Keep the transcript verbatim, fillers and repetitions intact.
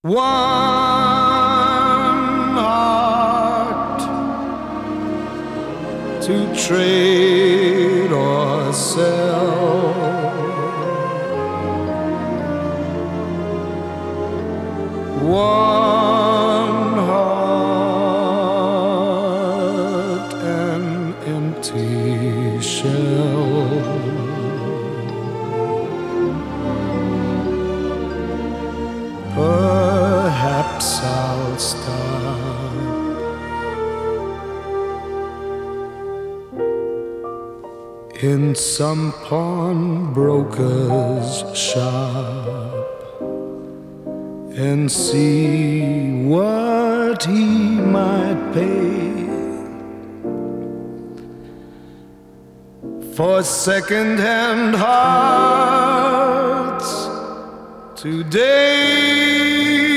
One heart to trade or sell, one heart, an empty shell. Perhaps I'll stop in some pawnbroker's shop and see what he might pay for second-hand hearts today.